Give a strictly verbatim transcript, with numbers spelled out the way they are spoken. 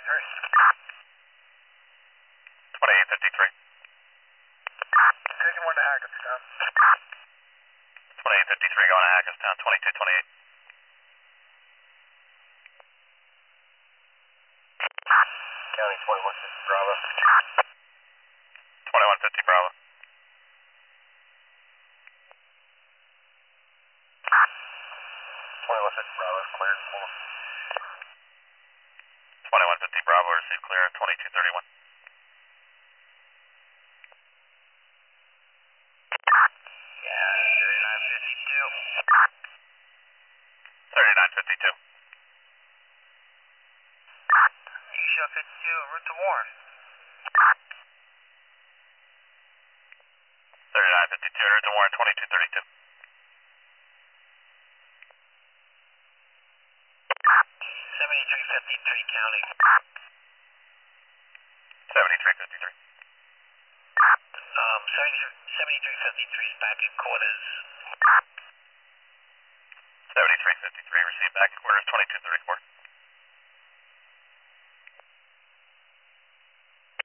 fifty-three. twenty-eight fifty-three. Taking one to Hackettstown. twenty-eight fifty-three going to Hackettstown, twenty-two twenty-eight. County twenty-one fifty Bravo. twenty-one fifty Bravo. twenty-one fifty Bravo, cleared for. twenty-one fifty Bravo, received clear at twenty-two thirty-one. Yeah, thirty-nine fifty-two. thirty-nine fifty-two. You show fifty-two, route to Warren. thirty-nine fifty-two, route to Warren, twenty-two thirty-two. seventy-three fifty-three County. seventy-three fifty-three. Um, seventy-three fifty-three is back at quarters. seventy-three fifty-three, received back at quarters, twenty-two thirty-four.